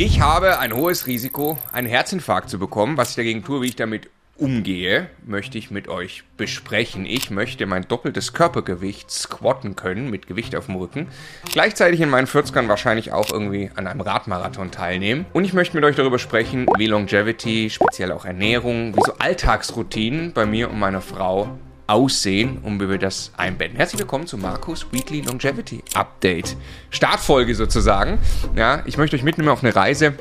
Ich habe ein hohes Risiko, einen Herzinfarkt zu bekommen. Was ich dagegen tue, wie ich damit umgehe, möchte ich mit euch besprechen. Ich möchte mein doppeltes Körpergewicht squatten können, mit Gewicht auf dem Rücken. Gleichzeitig in meinen 40ern wahrscheinlich auch irgendwie an einem Radmarathon teilnehmen. Und ich möchte mit euch darüber sprechen, wie Longevity, speziell auch Ernährung, wie so Alltagsroutinen bei mir und meiner Frau aussehen und wie wir das einbetten. Herzlich willkommen zu Markus Weekly Longevity Update. Startfolge sozusagen. Ja, ich möchte euch mitnehmen auf eine Reise.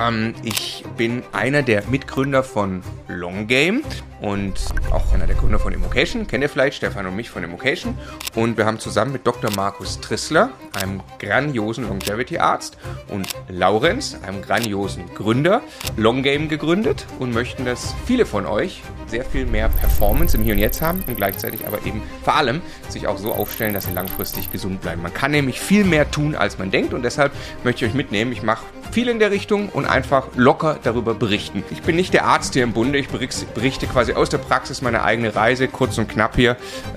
Ich bin einer der Mitgründer von Long Game und auch einer der Gründer von Immocation. Kennt ihr vielleicht, Stefan und mich von Immocation. Und wir haben zusammen mit Dr. Markus Trissler, einem grandiosen Longevity-Arzt, und Laurenz, einem grandiosen Gründer, Long Game gegründet und möchten, dass viele von euch sehr viel mehr Performance im Hier und Jetzt haben und gleichzeitig aber eben vor allem sich auch so aufstellen, dass sie langfristig gesund bleiben. Man kann nämlich viel mehr tun, als man denkt, und deshalb möchte ich euch mitnehmen. Ich mache viel in der Richtung und einfach locker darüber berichten. Ich bin nicht der Arzt hier im Bunde, ich berichte quasi aus der Praxis meine eigene Reise, kurz und knapp hier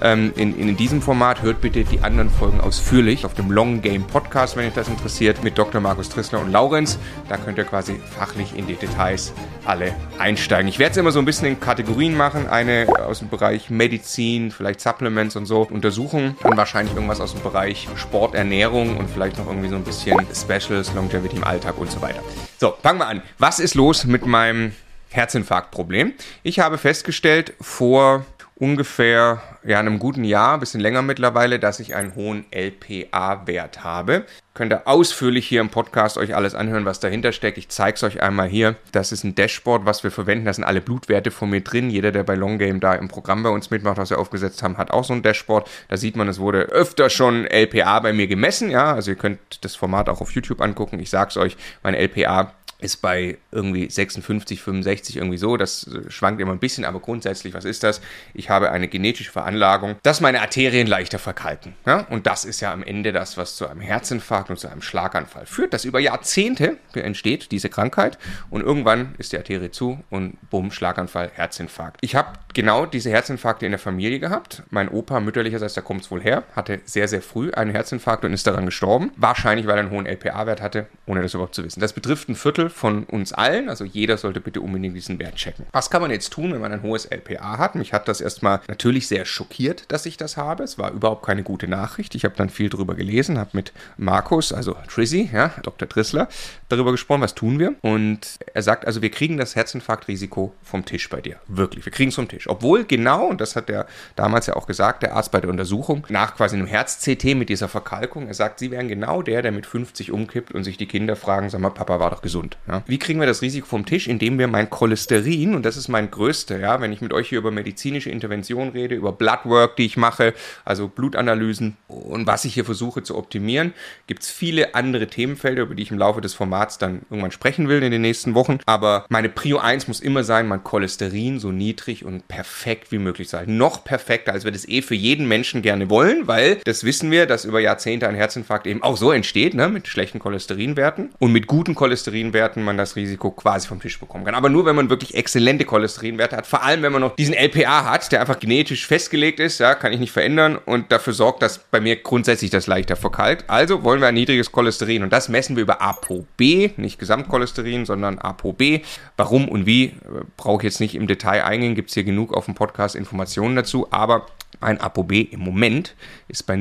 in diesem Format. Hört bitte die anderen Folgen ausführlich auf dem Long Game Podcast, wenn euch das interessiert, mit Dr. Markus Trissler und Laurenz. Da könnt ihr quasi fachlich in die Details alle einsteigen. Ich werde es immer so ein bisschen in Kategorien machen, eine aus dem Bereich Medizin, vielleicht Supplements und so, Untersuchungen, dann wahrscheinlich irgendwas aus dem Bereich Sport, Ernährung und vielleicht noch irgendwie so ein bisschen Specials, Longevity im Alltag und so weiter. So, fangen wir an. Was ist los mit meinem Herzinfarktproblem? Ich habe festgestellt vor ungefähr einem guten Jahr, ein bisschen länger mittlerweile, dass ich einen hohen LPA-Wert habe. Könnt ihr ausführlich hier im Podcast euch alles anhören, was dahinter steckt. Ich zeige es euch einmal hier. Das ist ein Dashboard, was wir verwenden. Da sind alle Blutwerte von mir drin. Jeder, der bei Long Game da im Programm bei uns mitmacht, was wir aufgesetzt haben, hat auch so ein Dashboard. Da sieht man, es wurde öfter schon LPA bei mir gemessen. Ja, also ihr könnt das Format auch auf YouTube angucken. Ich sage es euch, mein LPA ist bei irgendwie 56, 65 irgendwie so. Das schwankt immer ein bisschen, aber grundsätzlich, was ist das? Ich habe eine genetische Veranlagung, dass meine Arterien leichter verkalken. Ja? Und das ist ja am Ende das, was zu einem Herzinfarkt und zu einem Schlaganfall führt. Das über Jahrzehnte entsteht, diese Krankheit. Und irgendwann ist die Arterie zu und bumm, Schlaganfall, Herzinfarkt. Ich habe genau diese Herzinfarkte in der Familie gehabt. Mein Opa mütterlicherseits, da kommt es wohl her, hatte sehr, sehr früh einen Herzinfarkt und ist daran gestorben. Wahrscheinlich, weil er einen hohen LPA-Wert hatte, ohne das überhaupt zu wissen. Das betrifft ein Viertel von uns allen, also jeder sollte bitte unbedingt diesen Wert checken. Was kann man jetzt tun, wenn man ein hohes LPA hat? Mich hat das erstmal natürlich sehr schockiert, dass ich das habe. Es war überhaupt keine gute Nachricht. Ich habe dann viel drüber gelesen, habe mit Markus, also Trizzy, ja, Dr. Trissler, darüber gesprochen, was tun wir? Und er sagt, also wir kriegen das Herzinfarktrisiko vom Tisch bei dir. Wirklich, wir kriegen es vom Tisch. Obwohl genau, und das hat er damals ja auch gesagt, der Arzt bei der Untersuchung, nach quasi einem Herz-CT mit dieser Verkalkung, er sagt, sie wären genau der mit 50 umkippt und sich die Kinder fragen, sag mal, Papa war doch gesund. Ja? Wie kriegen wir das Risiko vom Tisch? Indem wir mein Cholesterin, und das ist mein größter, ja, wenn ich mit euch hier über medizinische Intervention rede, über Bloodwork, die ich mache, also Blutanalysen und was ich hier versuche zu optimieren, gibt es viele andere Themenfelder, über die ich im Laufe des Formats dann irgendwann sprechen will in den nächsten Wochen. Aber meine Prio 1 muss immer sein, mein Cholesterin so niedrig und perfekt wie möglich sein. Noch perfekter, als wir das für jeden Menschen gerne wollen, weil das wissen wir, dass über Jahrzehnte ein Herzinfarkt eben auch so entsteht, ne, mit schlechten Cholesterinwerten, und mit guten Cholesterinwerten man das Risiko quasi vom Tisch bekommen kann. Aber nur, wenn man wirklich exzellente Cholesterinwerte hat, vor allem, wenn man noch diesen LPA hat, der einfach genetisch festgelegt ist, ja, kann ich nicht verändern und dafür sorgt, dass bei mir grundsätzlich das leichter verkalkt. Also wollen wir ein niedriges Cholesterin, und das messen wir über ApoB, nicht Gesamtcholesterin, sondern ApoB. Warum und wie, brauche ich jetzt nicht im Detail eingehen, gibt es hier genug auf dem Podcast Informationen dazu, aber ein ApoB im Moment ist bei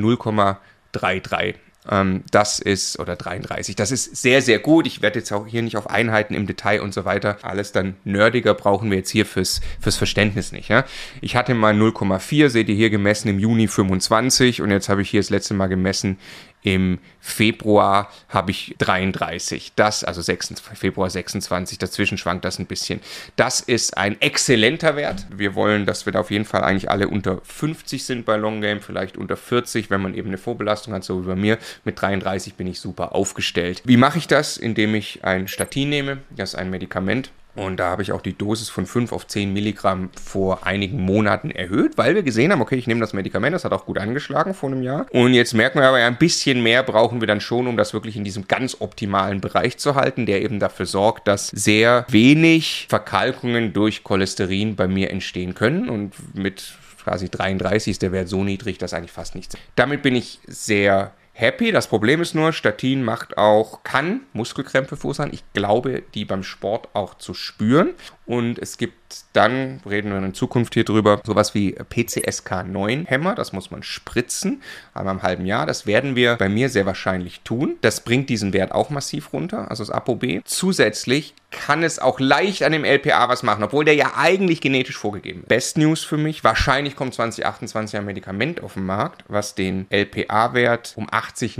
0,33. Das ist, oder 33, das ist sehr, sehr gut. Ich werde jetzt auch hier nicht auf Einheiten im Detail und so weiter, alles dann nerdiger brauchen wir jetzt hier fürs Verständnis nicht. Ja? Ich hatte mal 0,4, seht ihr hier gemessen im Juni 25, und jetzt habe ich hier das letzte Mal gemessen im Februar habe ich 33, also Februar 26, dazwischen schwankt das ein bisschen. Das ist ein exzellenter Wert. Wir wollen, dass wir da auf jeden Fall eigentlich alle unter 50 sind bei Long Game, vielleicht unter 40, wenn man eben eine Vorbelastung hat, so wie bei mir. Mit 33 bin ich super aufgestellt. Wie mache ich das? Indem ich ein Statin nehme, das ist ein Medikament. Und da habe ich auch die Dosis von 5 auf 10 Milligramm vor einigen Monaten erhöht, weil wir gesehen haben, okay, ich nehme das Medikament, das hat auch gut angeschlagen vor einem Jahr. Und jetzt merken wir aber, ja, ein bisschen mehr brauchen wir dann schon, um das wirklich in diesem ganz optimalen Bereich zu halten, der eben dafür sorgt, dass sehr wenig Verkalkungen durch Cholesterin bei mir entstehen können. Und mit quasi 33 ist der Wert so niedrig, dass eigentlich fast nichts. Damit bin ich sehr happy. Das Problem ist nur, Statin kann Muskelkrämpfe verursachen. Ich glaube, die beim Sport auch zu spüren. Und es gibt dann, reden wir in Zukunft hier drüber, sowas wie PCSK9-Hämmer. Das muss man spritzen, einmal im halben Jahr. Das werden wir bei mir sehr wahrscheinlich tun. Das bringt diesen Wert auch massiv runter, also das ApoB. Zusätzlich kann es auch leicht an dem LPA was machen, obwohl der ja eigentlich genetisch vorgegeben ist. Best News für mich, wahrscheinlich kommt 2028 ein Medikament auf den Markt, was den LPA-Wert um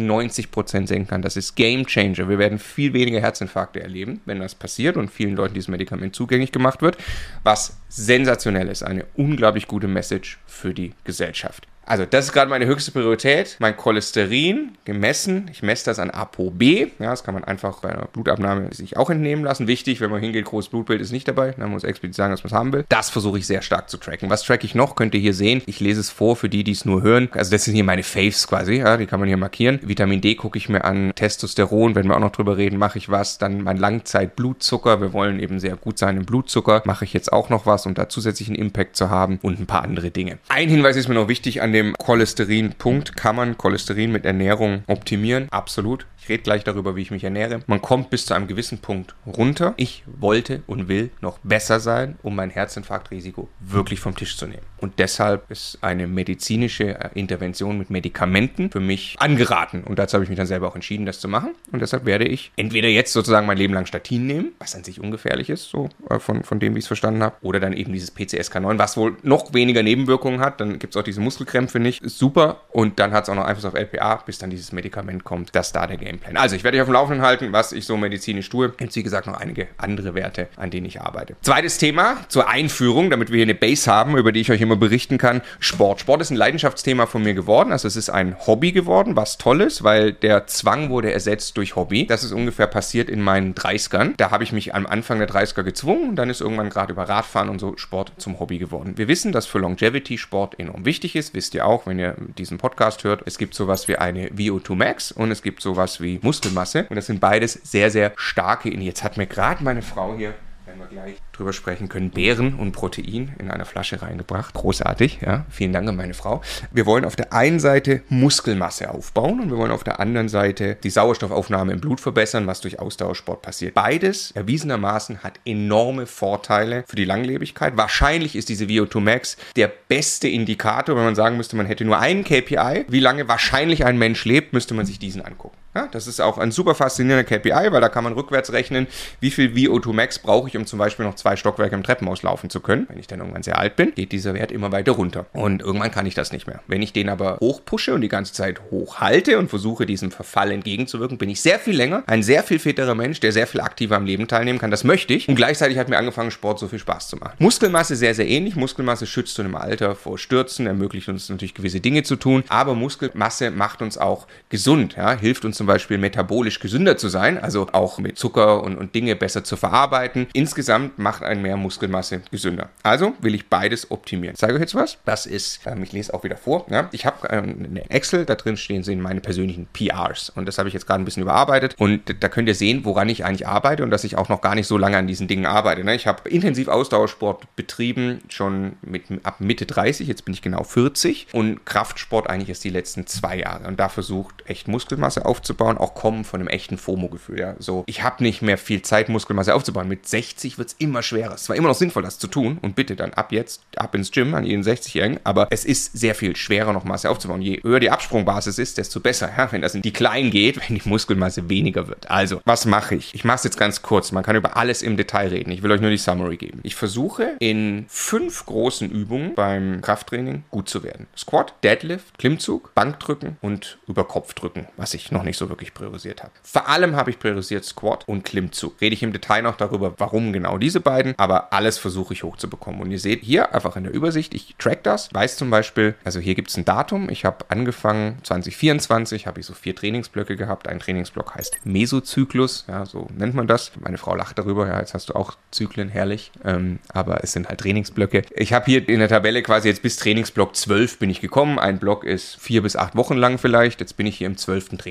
80-90% senken kann. Das ist Game Changer. Wir werden viel weniger Herzinfarkte erleben, wenn das passiert und vielen Leuten dieses Medikament zugänglich gemacht wird, was sensationell ist. Eine unglaublich gute Message für die Gesellschaft. Also das ist gerade meine höchste Priorität. Mein Cholesterin gemessen. Ich messe das an ApoB. Ja, das kann man einfach bei einer Blutabnahme sich auch entnehmen lassen. Wichtig, wenn man hingeht, großes Blutbild ist nicht dabei. Man muss explizit sagen, dass man es haben will. Das versuche ich sehr stark zu tracken. Was tracke ich noch? Könnt ihr hier sehen. Ich lese es vor für die, die es nur hören. Also das sind hier meine Faves quasi. Ja, die kann man hier markieren. Vitamin D gucke ich mir an. Testosteron, wenn wir auch noch drüber reden, mache ich was. Dann mein Langzeitblutzucker. Wir wollen eben sehr gut sein im Blutzucker. Mache ich jetzt auch noch was, um da zusätzlichen Impact zu haben. Und ein paar andere Dinge. Ein Hinweis ist mir noch wichtig an dem Cholesterin-Punkt. Kann man Cholesterin mit Ernährung optimieren? Absolut. Ich rede gleich darüber, wie ich mich ernähre. Man kommt bis zu einem gewissen Punkt runter. Ich wollte und will noch besser sein, um mein Herzinfarktrisiko wirklich vom Tisch zu nehmen. Und deshalb ist eine medizinische Intervention mit Medikamenten für mich angeraten. Und dazu habe ich mich dann selber auch entschieden, das zu machen. Und deshalb werde ich entweder jetzt sozusagen mein Leben lang Statin nehmen, was an sich ungefährlich ist, so von dem, wie ich es verstanden habe, oder dann eben dieses PCSK9, was wohl noch weniger Nebenwirkungen hat. Dann gibt es auch diese Muskelkrämpfe nicht. Ist super. Und dann hat es auch noch Einfluss auf LPA, bis dann dieses Medikament kommt. Das ist da der Gameplan. Also ich werde euch auf dem Laufenden halten, was ich so medizinisch tue. Jetzt wie gesagt noch einige andere Werte, an denen ich arbeite. Zweites Thema zur Einführung, damit wir hier eine Base haben, über die ich euch immer berichten kann. Sport. Sport ist ein Leidenschaftsthema von mir geworden. Also es ist ein Hobby geworden, was toll ist, weil der Zwang wurde ersetzt durch Hobby. Das ist ungefähr passiert in meinen 30ern. Da habe ich mich am Anfang der 30er gezwungen und dann ist irgendwann gerade über Radfahren und so Sport zum Hobby geworden. Wir wissen, dass für Longevity Sport enorm wichtig ist. Wisst ihr auch, wenn ihr diesen Podcast hört. Es gibt sowas wie eine VO2 Max und es gibt sowas wie Muskelmasse. Und das sind beides sehr, sehr starke. Jetzt hat mir gerade meine Frau hier, wenn wir gleich drüber sprechen können, Beeren und Protein in einer Flasche reingebracht. Großartig, ja. Vielen Dank an meine Frau. Wir wollen auf der einen Seite Muskelmasse aufbauen und wir wollen auf der anderen Seite die Sauerstoffaufnahme im Blut verbessern, was durch Ausdauersport passiert. Beides erwiesenermaßen hat enorme Vorteile für die Langlebigkeit. Wahrscheinlich ist diese VO2 Max der beste Indikator, wenn man sagen müsste, man hätte nur einen KPI. Wie lange wahrscheinlich ein Mensch lebt, müsste man sich diesen angucken. Ja, das ist auch ein super faszinierender KPI, weil da kann man rückwärts rechnen, wie viel VO2 Max brauche ich, um zum Beispiel noch 2 Stockwerke im Treppenhaus laufen zu können. Wenn ich dann irgendwann sehr alt bin, geht dieser Wert immer weiter runter. Und irgendwann kann ich das nicht mehr. Wenn ich den aber hochpushe und die ganze Zeit hochhalte und versuche, diesem Verfall entgegenzuwirken, bin ich sehr viel länger ein sehr viel fitterer Mensch, der sehr viel aktiver am Leben teilnehmen kann. Das möchte ich. Und gleichzeitig hat mir angefangen, Sport so viel Spaß zu machen. Muskelmasse sehr, sehr ähnlich. Muskelmasse schützt uns im Alter vor Stürzen, ermöglicht uns natürlich gewisse Dinge zu tun. Aber Muskelmasse macht uns auch gesund. Ja? Hilft uns zum Beispiel metabolisch gesünder zu sein, also auch mit Zucker und Dinge besser zu verarbeiten. Insgesamt macht ein mehr Muskelmasse gesünder. Also will ich beides optimieren. Ich zeige euch jetzt was. Das ist, ich lese auch wieder vor. Ja? Ich habe eine Excel, da drin sind meine persönlichen PRs und das habe ich jetzt gerade ein bisschen überarbeitet und da könnt ihr sehen, woran ich eigentlich arbeite und dass ich auch noch gar nicht so lange an diesen Dingen arbeite. Ne? Ich habe intensiv Ausdauersport betrieben, schon ab Mitte 30, jetzt bin ich genau 40 und Kraftsport eigentlich erst die letzten 2 Jahre und da versucht, echt Muskelmasse aufzubauen, auch kommen von einem echten FOMO-Gefühl. Ja? So, ich habe nicht mehr viel Zeit, Muskelmasse aufzubauen. Mit 60 wird es immer schwerer. Es war immer noch sinnvoll, das zu tun und bitte dann ab ins Gym an jeden 60-Jährigen, aber es ist sehr viel schwerer, noch Masse aufzubauen. Je höher die Absprungbasis ist, desto besser. Ja? Wenn das in die Kleinen geht, wenn die Muskelmasse weniger wird. Also, was mache ich? Ich mache es jetzt ganz kurz. Man kann über alles im Detail reden. Ich will euch nur die Summary geben. Ich versuche in 5 großen Übungen beim Krafttraining gut zu werden. Squat, Deadlift, Klimmzug, Bankdrücken und Überkopfdrücken, was ich noch nicht so wirklich priorisiert habe. Vor allem habe ich priorisiert Squat und Klimmzug. Rede ich im Detail noch darüber, warum genau diese beiden, aber alles versuche ich hochzubekommen. Und ihr seht hier einfach in der Übersicht, ich track das, weiß zum Beispiel, also hier gibt es ein Datum, ich habe angefangen 2024, habe ich so 4 Trainingsblöcke gehabt. Ein Trainingsblock heißt Mesozyklus, ja, so nennt man das. Meine Frau lacht darüber, ja, jetzt hast du auch Zyklen, herrlich, aber es sind halt Trainingsblöcke. Ich habe hier in der Tabelle quasi jetzt bis Trainingsblock 12 bin ich gekommen. Ein Block ist 4 bis 8 Wochen lang vielleicht, jetzt bin ich hier im 12. Trainingsblock.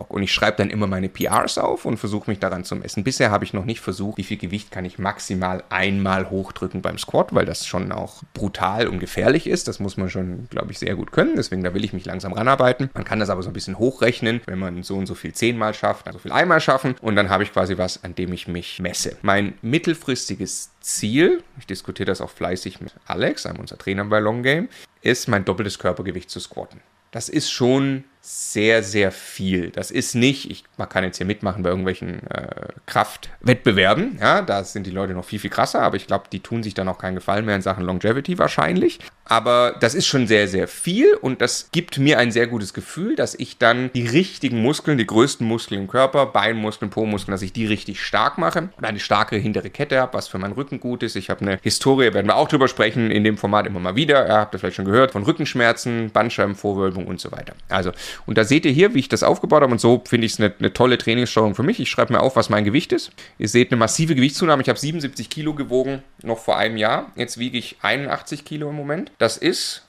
Log. Und ich schreibe dann immer meine PRs auf und versuche mich daran zu messen. Bisher habe ich noch nicht versucht, wie viel Gewicht kann ich maximal einmal hochdrücken beim Squat, weil das schon auch brutal und gefährlich ist. Das muss man schon, glaube ich, sehr gut können. Deswegen, da will ich mich langsam ranarbeiten. Man kann das aber so ein bisschen hochrechnen, wenn man so und so viel 10-mal schafft, also viel einmal schaffen. Und dann habe ich quasi was, an dem ich mich messe. Mein mittelfristiges Ziel, ich diskutiere das auch fleißig mit Alex, einem unserer Trainer bei Long Game, ist mein doppeltes Körpergewicht zu squatten. Das ist schon sehr, sehr viel. Das ist nicht, man kann jetzt hier mitmachen bei irgendwelchen Kraftwettbewerben, ja, da sind die Leute noch viel, viel krasser, aber ich glaube, die tun sich dann auch keinen Gefallen mehr in Sachen Longevity wahrscheinlich. Aber das ist schon sehr, sehr viel und das gibt mir ein sehr gutes Gefühl, dass ich dann die richtigen Muskeln, die größten Muskeln im Körper, Beinmuskeln, Po-Muskeln, dass ich die richtig stark mache und eine starke hintere Kette habe, was für meinen Rücken gut ist. Ich habe eine Historie, werden wir auch drüber sprechen, in dem Format immer mal wieder, habt ihr vielleicht schon gehört, von Rückenschmerzen, Bandscheibenvorwölbung und so weiter. Also, und da seht ihr hier, wie ich das aufgebaut habe und so finde ich es eine tolle Trainingssteuerung für mich. Ich schreibe mir auf, was mein Gewicht ist. Ihr seht eine massive Gewichtszunahme. Ich habe 77 Kilo gewogen, noch vor einem Jahr. Jetzt wiege ich 81 Kilo im Moment. Das ist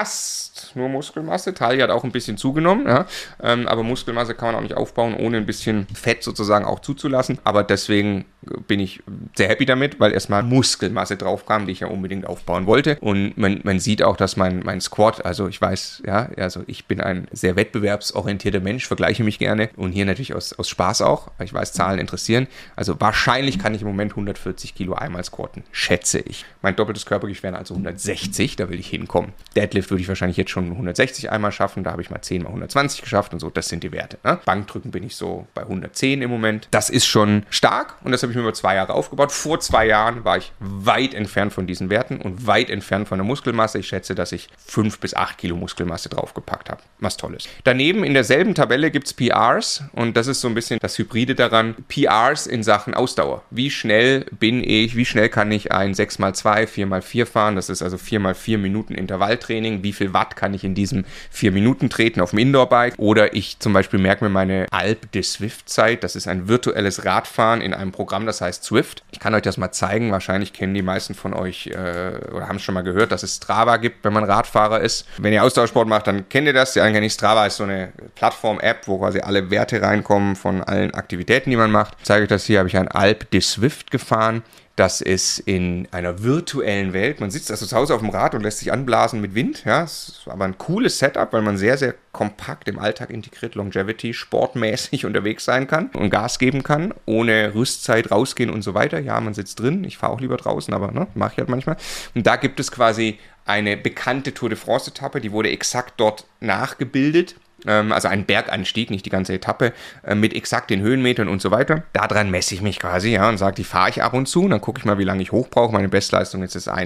fast nur Muskelmasse. Taille hat auch ein bisschen zugenommen, ja. Aber Muskelmasse kann man auch nicht aufbauen, ohne ein bisschen Fett sozusagen auch zuzulassen. Aber deswegen bin ich sehr happy damit, weil erstmal Muskelmasse drauf kam, die ich ja unbedingt aufbauen wollte. Und man sieht auch, dass mein Squat, also ich weiß, ja, also ich bin ein sehr wettbewerbsorientierter Mensch, vergleiche mich gerne und hier natürlich aus Spaß auch, weil ich weiß, Zahlen interessieren. Also wahrscheinlich kann ich im Moment 140 Kilo einmal squatten, schätze ich. Mein doppeltes Körpergewicht wären also 160, da will ich hinkommen. Deadlift würde ich wahrscheinlich jetzt schon 160 einmal schaffen, da habe ich mal 10 mal 120 geschafft und so, das sind die Werte. Ne? Bankdrücken bin ich so bei 110 im Moment. Das ist schon stark und das habe ich mir über 2 Jahre aufgebaut. Vor 2 Jahren war ich weit entfernt von diesen Werten und weit entfernt von der Muskelmasse. Ich schätze, dass ich 5 bis 8 Kilo Muskelmasse draufgepackt habe. Was toll ist. Daneben in derselben Tabelle gibt es PRs und das ist so ein bisschen das Hybride daran. PRs in Sachen Ausdauer. Wie schnell wie schnell kann ich ein 6x2, 4x4 fahren? Das ist also 4x4 Minuten Intervalltraining. Wie viel Watt kann ich in diesem 4 Minuten treten auf dem Indoor-Bike? Oder ich zum Beispiel merke mir meine Alpe de Zwift-Zeit. Das ist ein virtuelles Radfahren in einem Programm, das heißt Zwift. Ich kann euch das mal zeigen. Wahrscheinlich kennen die meisten von euch oder haben es schon mal gehört, dass es Strava gibt, wenn man Radfahrer ist. Wenn ihr Ausdauersport macht, dann kennt ihr das. Die eigentlich Strava ist so eine Plattform-App, wo quasi alle Werte reinkommen von allen Aktivitäten, die man macht. Ich zeige euch das hier, habe ich ein Alpe de Zwift gefahren. Das ist in einer virtuellen Welt. Man sitzt also zu Hause auf dem Rad und lässt sich anblasen mit Wind. Ja, es ist aber ein cooles Setup, weil man sehr, sehr kompakt im Alltag integriert, Longevity, sportmäßig unterwegs sein kann und Gas geben kann, ohne Rüstzeit rausgehen und so weiter. Ja, man sitzt drin. Ich fahre auch lieber draußen, aber mache ich halt manchmal. Und da gibt es quasi eine bekannte Tour de France-Etappe, die wurde exakt dort nachgebildet. Also ein Berganstieg, nicht die ganze Etappe, mit exakt den Höhenmetern und so weiter. Daran messe ich mich quasi, ja, und sage, die fahre ich ab und zu. Und dann gucke ich mal, wie lange ich hoch brauche. Meine Bestleistung ist jetzt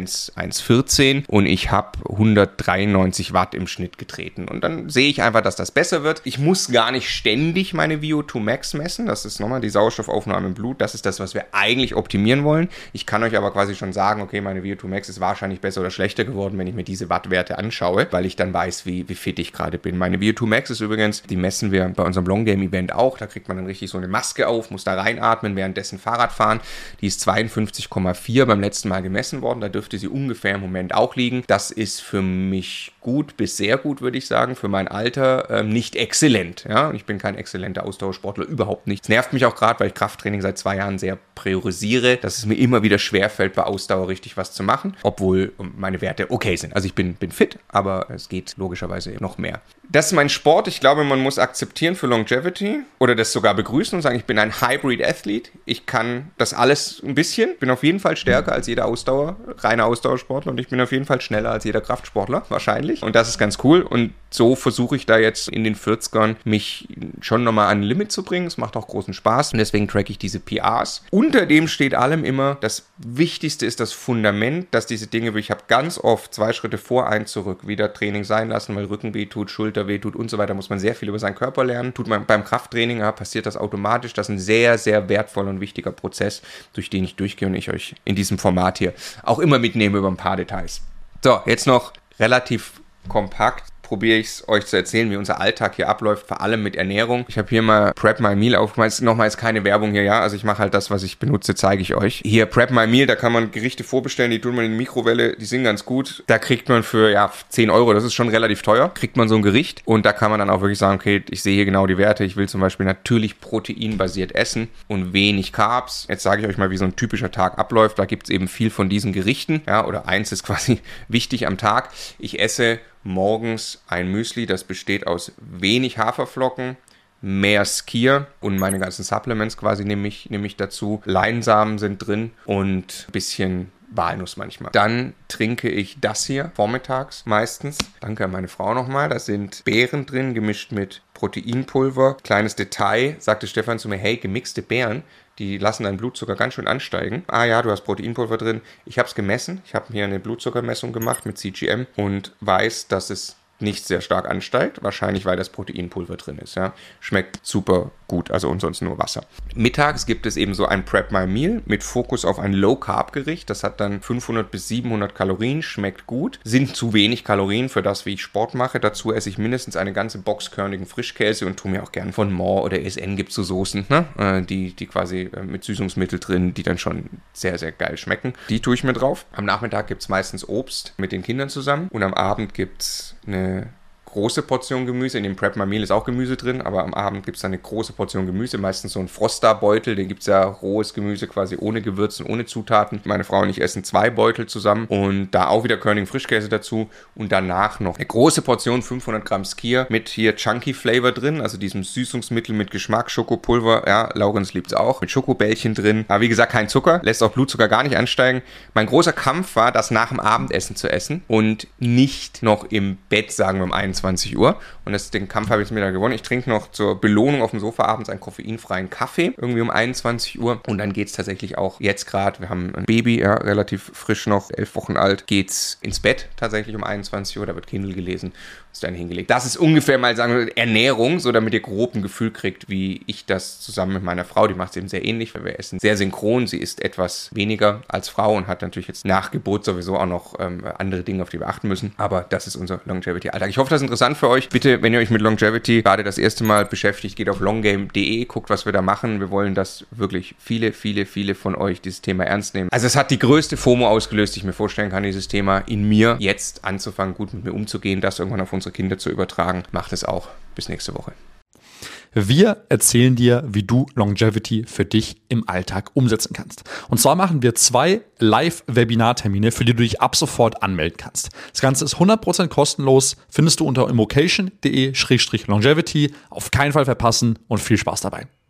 1,14 und ich habe 193 Watt im Schnitt getreten. Und dann sehe ich einfach, dass das besser wird. Ich muss gar nicht ständig meine VO2 Max messen. Das ist nochmal die Sauerstoffaufnahme im Blut. Das ist das, was wir eigentlich optimieren wollen. Ich kann euch aber quasi schon sagen, okay, meine VO2 Max ist wahrscheinlich besser oder schlechter geworden, wenn ich mir diese Wattwerte anschaue, weil ich dann weiß, wie fit ich gerade bin. Meine VO2 Max ist übrigens, die messen wir bei unserem Long Game Event auch, da kriegt man dann richtig so eine Maske auf, muss da reinatmen, währenddessen Fahrrad fahren. Die ist 52,4 beim letzten Mal gemessen worden, da dürfte sie ungefähr im Moment auch liegen. Das ist für mich gut bis sehr gut, würde ich sagen, für mein Alter nicht exzellent. Ja? Und ich bin kein exzellenter Ausdauersportler, überhaupt nicht. Es nervt mich auch gerade, weil ich Krafttraining seit 2 Jahren sehr priorisiere, dass es mir immer wieder schwerfällt, bei Ausdauer richtig was zu machen, obwohl meine Werte okay sind. Also ich bin fit, aber es geht logischerweise noch mehr. Das ist mein Sport. Ich glaube, man muss akzeptieren für Longevity oder das sogar begrüßen und sagen, ich bin ein Hybrid-Athlet. Ich kann das alles ein bisschen. Ich bin auf jeden Fall stärker als jeder reiner Ausdauersportler und ich bin auf jeden Fall schneller als jeder Kraftsportler, wahrscheinlich. Und das ist ganz cool und so versuche ich da jetzt in den 40ern mich schon nochmal an ein Limit zu bringen. Es macht auch großen Spaß und deswegen track ich diese PRs. Unter dem steht allem immer, das Wichtigste ist das Fundament, dass diese Dinge, ich habe ganz oft 2 Schritte vor, 1 zurück, wieder Training sein lassen, weil Rücken wehtut, Schulter wehtut und so weiter, muss man sehr viel über seinen Körper lernen. Tut man beim Krafttraining, ja, passiert das automatisch. Das ist ein sehr, sehr wertvoller und wichtiger Prozess, durch den ich durchgehe und ich euch in diesem Format hier auch immer mitnehme über ein paar Details. So, jetzt noch relativ kompakt probiere ich es euch zu erzählen, wie unser Alltag hier abläuft, vor allem mit Ernährung. Ich habe hier mal Prep My Meal aufgemacht. Nochmal ist keine Werbung hier, ja. Also ich mache halt das, was ich benutze, zeige ich euch. Hier Prep My Meal, da kann man Gerichte vorbestellen, die tut man in die Mikrowelle, die sind ganz gut. Da kriegt man für 10 Euro, das ist schon relativ teuer, kriegt man so ein Gericht und da kann man dann auch wirklich sagen, okay, ich sehe hier genau die Werte. Ich will zum Beispiel natürlich proteinbasiert essen und wenig Carbs. Jetzt sage ich euch mal, wie so ein typischer Tag abläuft. Da gibt es eben viel von diesen Gerichten, ja, oder eins ist quasi wichtig am Tag. Ich esse morgens ein Müsli, das besteht aus wenig Haferflocken, mehr Skier und meine ganzen Supplements quasi nehme ich dazu. Leinsamen sind drin und ein bisschen Walnuss manchmal. Dann trinke ich das hier vormittags meistens. Danke an meine Frau nochmal. Da sind Beeren drin, gemischt mit Proteinpulver. Kleines Detail, sagte Stefan zu mir, hey, gemixte Beeren, die lassen deinen Blutzucker ganz schön ansteigen. Ah ja, du hast Proteinpulver drin. Ich habe es gemessen. Ich habe hier eine Blutzuckermessung gemacht mit CGM und weiß, dass es nicht sehr stark ansteigt. Wahrscheinlich, weil das Proteinpulver drin ist. Ja. Schmeckt super gut, also und sonst nur Wasser. Mittags gibt es eben so ein Prep My Meal mit Fokus auf ein Low-Carb-Gericht. Das hat dann 500 bis 700 Kalorien, schmeckt gut. Sind zu wenig Kalorien für das, wie ich Sport mache. Dazu esse ich mindestens eine ganze Box körnigen Frischkäse und tue mir auch gern von More oder ESN gibt es so Soßen, ne? Die quasi mit Süßungsmittel drin, die dann schon sehr, sehr geil schmecken. Die tue ich mir drauf. Am Nachmittag gibt es meistens Obst mit den Kindern zusammen und am Abend gibt es eine große Portion Gemüse. In dem Prep My Meal ist auch Gemüse drin, aber am Abend gibt es eine große Portion Gemüse, meistens so ein Froster-Beutel, den gibt es ja rohes Gemüse quasi ohne Gewürzen, ohne Zutaten. Meine Frau und ich essen 2 Beutel zusammen und da auch wieder körnigen Frischkäse dazu und danach noch eine große Portion, 500 Gramm Skier mit hier Chunky Flavor drin, also diesem Süßungsmittel mit Geschmack, Schokopulver, ja, Laurenz liebt es auch, mit Schokobällchen drin, aber wie gesagt kein Zucker, lässt auch Blutzucker gar nicht ansteigen. Mein großer Kampf war, das nach dem Abendessen zu essen und nicht noch im Bett, sagen wir um 21 Uhr. Und den Kampf habe ich jetzt wieder gewonnen. Ich trinke noch zur Belohnung auf dem Sofa abends einen koffeinfreien Kaffee, irgendwie um 21 Uhr. Und dann geht es tatsächlich auch jetzt gerade, wir haben ein Baby, ja, relativ frisch noch, 11 Wochen alt, geht's ins Bett tatsächlich um 21 Uhr. Da wird Kindle gelesen, ist dann hingelegt. Das ist ungefähr mal, sagen wir, Ernährung, so damit ihr grob ein Gefühl kriegt, wie ich das zusammen mit meiner Frau, die macht es eben sehr ähnlich, weil wir essen sehr synchron. Sie isst etwas weniger als Frau und hat natürlich jetzt nach Geburt sowieso auch noch andere Dinge, auf die wir achten müssen. Aber das ist unser Longevity-Alltag. Ich hoffe, das ist interessant für euch. Bitte, wenn ihr euch mit Longevity gerade das erste Mal beschäftigt, geht auf longgame.de, guckt, was wir da machen. Wir wollen, dass wirklich viele von euch dieses Thema ernst nehmen. Also es hat die größte FOMO ausgelöst, die ich mir vorstellen kann, dieses Thema in mir jetzt anzufangen, gut mit mir umzugehen, das irgendwann auf unsere Kinder zu übertragen. Macht es auch. Bis nächste Woche. Wir erzählen dir, wie du Longevity für dich im Alltag umsetzen kannst. Und zwar machen wir 2 Live-Webinar-Termine, für die du dich ab sofort anmelden kannst. Das Ganze ist 100% kostenlos, findest du unter immocation.de/longevity. Auf keinen Fall verpassen und viel Spaß dabei.